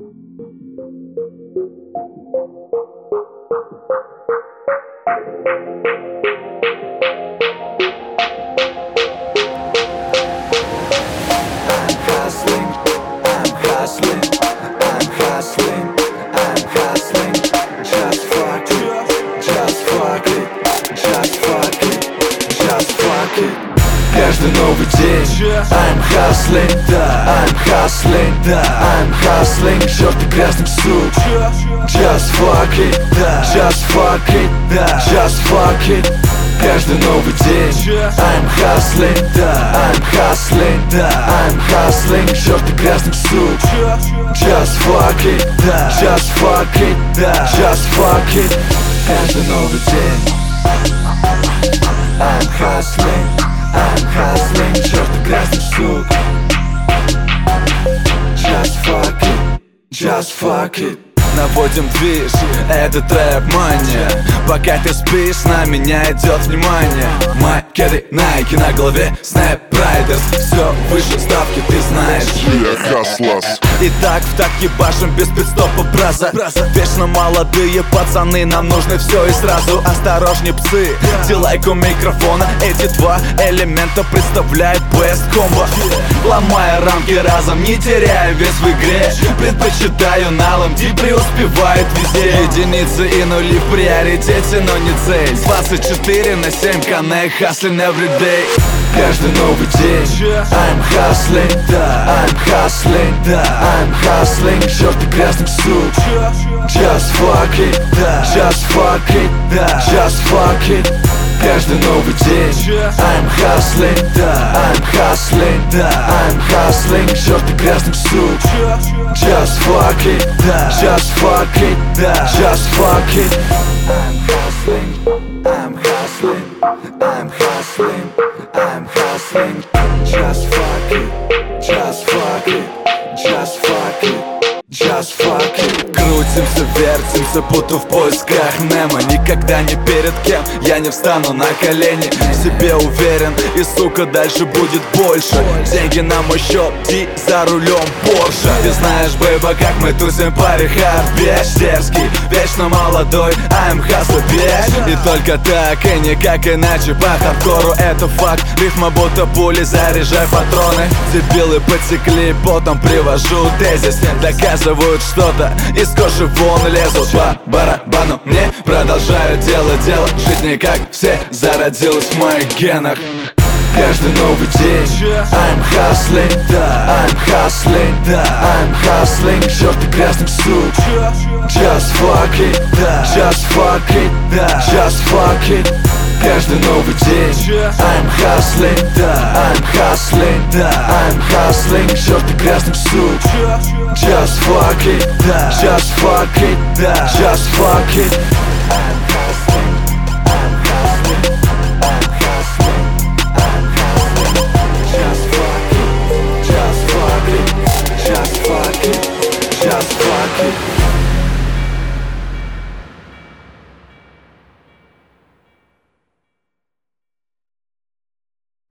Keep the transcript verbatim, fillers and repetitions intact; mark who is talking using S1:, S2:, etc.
S1: Каждый новый день I'm hustling, да, I'm hustling, да, I'm hustling. Чёрт и грязных сук Just fuck it, да, just fuck it, да, just fuck it. Каждый новый день I'm hustling, да, I'm hustling, да, I'm hustling. Чёрт и грязных сук Just fuck it, да, just fuck it, да, just fuck it. Каждый новый день I'm hustling, I'm hustling. Чёрт и грязных сук Just fuck it, just fuck it.
S2: Наводим движ, это трэп-мания. Пока ты спишь, на меня идет внимание. Мои кеды, Nike на голове, Snap Riders. Все выше ставки, ты знаешь. Итак, в так ебашим без пидстопа браза. Вечно молодые пацаны, нам нужно все и сразу. Осторожней, псы, дилайку микрофона. Эти два элемента представляют best комбо. Ломая рамки разом, не теряя вес в игре. Предпочитаю налом, ди преуспевает везде. Единицы и нули в приоритете, но не цель. Двадцать четыре на семь, connect, hustling everyday.
S1: Каждый новый день I'm hustling, да, I'm hustling, да, I'm hustling. Чёрт и грязных сук Just fuck it, да, just fuck it, да, just fuck it. Каждый новый день I'm hustling, да, I'm hustling, да, I'm hustling. Чёрт и грязных сук Just fuck it, да, just fuck it, да, just fuck it. I'm hustling, I'm hustling, I'm hustling, I'm hustling. Just fuck it, just fuck it, just fuck it, just fuck it.
S2: Крутимся, вертимся, будто в поисках Немо. Никогда ни перед кем я не встану на колени. В себе уверен, и сука дальше будет больше. Деньги на мой счет, ди за рулем Порше. Ты знаешь, бейба, как мы тусим по рехаб. Беж дерзкий, вечно молодой, I'm hustler, bitch. И только так, и никак иначе по хардкору это факт. Рифма будто пули, заряжай патроны. Дебилы потекли, потом привожу тезис. Доказывают что-то, из кожи вон лезут. По барабану мне продолжаю делать дело. Жить не как все, зародилась в моих генах.
S1: Каждый новый день I'm hustling, да, I'm hustling, да, I'm hustling. Чёрт и грязных сук Just fuck it, да, just fuck it, да, just fuck it. Каждый новый день I'm hustling, да, I'm hustling, да, I'm hustling. Чёрт и грязных сук Just fuck it, да, just fuck it, да, just fuck it. I'm hustling.